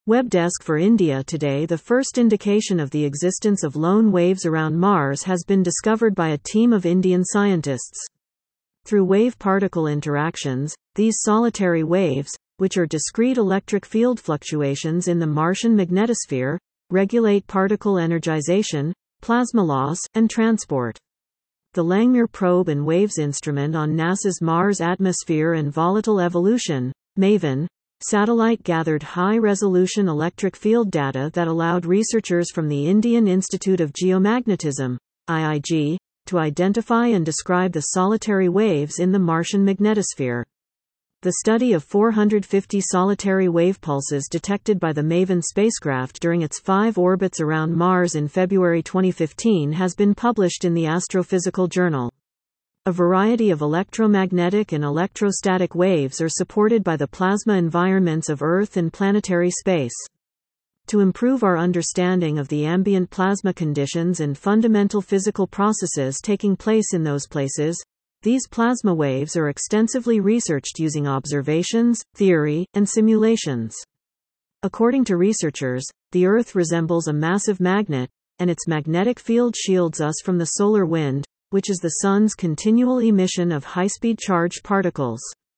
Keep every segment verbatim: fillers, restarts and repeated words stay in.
Webdesk for India Today. The first indication of the existence of lone waves around Mars has been discovered by a team of Indian scientists. Through wave-particle interactions, these solitary waves, which are discrete electric field fluctuations in the Martian magnetosphere, regulate particle energization, plasma loss, and transport. The Langmuir Probe and Waves Instrument on NASA's Mars Atmosphere and Volatile Evolution (MAVEN) satellite gathered high-resolution electric field data that allowed researchers from the Indian Institute of Geomagnetism (I I G) to identify and describe the solitary waves in the Martian magnetosphere. The study of four hundred fifty solitary wave pulses detected by the MAVEN spacecraft during its five orbits around Mars in February twenty fifteen has been published in the Astrophysical Journal. A variety of electromagnetic and electrostatic waves are supported by the plasma environments of Earth and planetary space. To improve our understanding of the ambient plasma conditions and fundamental physical processes taking place in those places, these plasma waves are extensively researched using observations, theory, and simulations. According to researchers, the Earth resembles a massive magnet, and its magnetic field shields us from the solar wind, which is the Sun's continual emission of high-speed charged particles.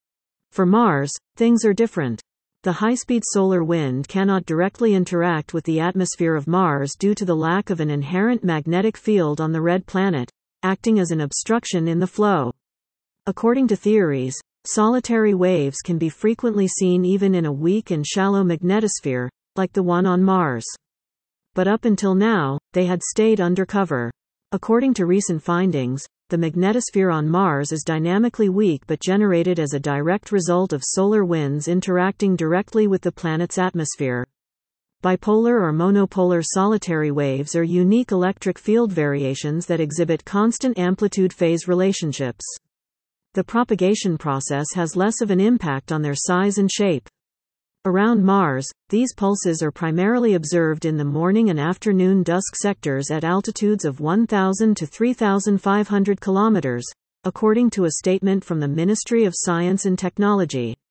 For Mars, things are different. The high-speed solar wind cannot directly interact with the atmosphere of Mars due to the lack of an inherent magnetic field on the red planet, acting as an obstruction in the flow. According to theories, solitary waves can be frequently seen even in a weak and shallow magnetosphere, like the one on Mars. But up until now, they had stayed undercover. According to recent findings, the magnetosphere on Mars is dynamically weak but generated as a direct result of solar winds interacting directly with the planet's atmosphere. Bipolar or monopolar solitary waves are unique electric field variations that exhibit constant amplitude-phase relationships. The propagation process has less of an impact on their size and shape. Around Mars, these pulses are primarily observed in the morning and afternoon dusk sectors at altitudes of one thousand to three thousand five hundred kilometers, according to a statement from the Ministry of Science and Technology.